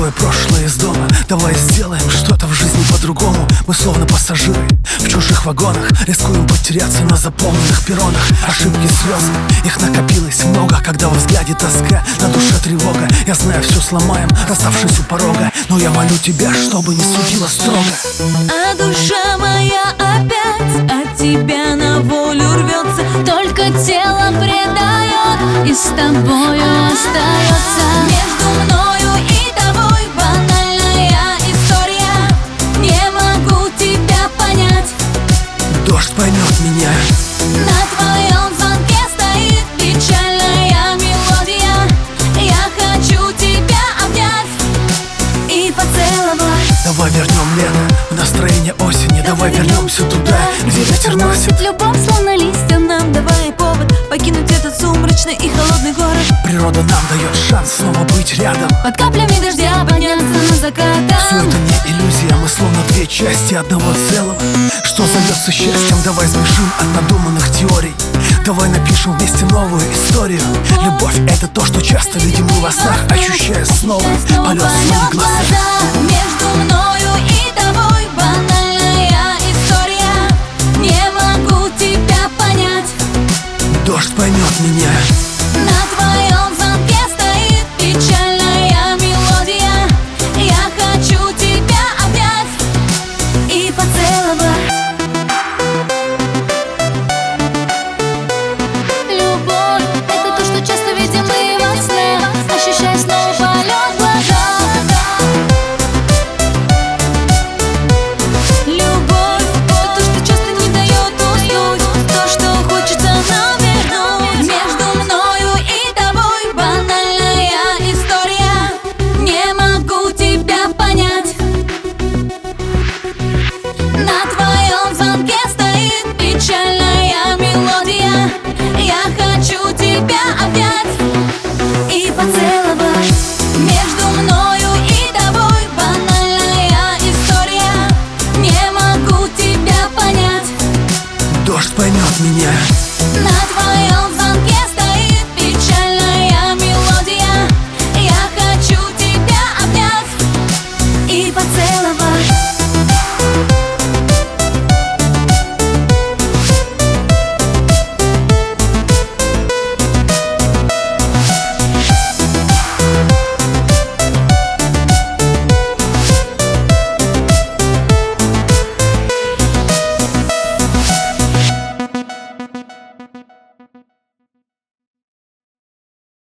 твое прошлое из дома. Давай сделаем что-то в жизни по-другому. Мы словно пассажиры в чужих вагонах, рискуем потеряться на заполненных перронах. Ошибки, слезы, их накопилось много. Когда во взгляде тоска, на душе тревога. Я знаю, все сломаем, расставшись у порога, но я молю тебя, чтобы не судила строго. А душа моя опять от тебя на волю рвется. Только тело предает и с тобою остается. Между мною и тобой банальная история. Не могу тебя понять. Дождь поймет меня. На твоем звонке стоит печальная мелодия. Я хочу тебя обнять и поцеловать. Давай вернем лето в настроение осени. Давай вернемся туда, где ветер носит любовь, словно листья нам. Давай повод покинуть этот сумрачный и холодный город. Природа нам дает шанс снова быть рядом. Под каплями дождя подняться на закатом. Все это не иллюзия, мы словно две части одного целого, что зовется счастьем. Давай сбежим от надуманных теорий. Давай напишем вместе новую историю. Любовь — это то, что часто видим мы во снах, ощущая снова полет в своих глазах. Между мною и тобой банальная история. Не могу тебя понять. Дождь поймет меня. На твоем звонке стоит печальная мелодия. Я хочу тебя обнять и поцеловать. Любовь — это то, что часто видим мы во снах, ощущая снова полет в глазах. Любовь — это то, что часто не дает уснуть, то, что хочется нам вернуть. Между мною и тобой банальная история. Не могу тебя понять. На твоем звонке стоит печальная мелодия. Я хочу тебя обнять и поцеловать. Между мною и тобой банальная история. Не могу тебя понять. Дождь поймет меня.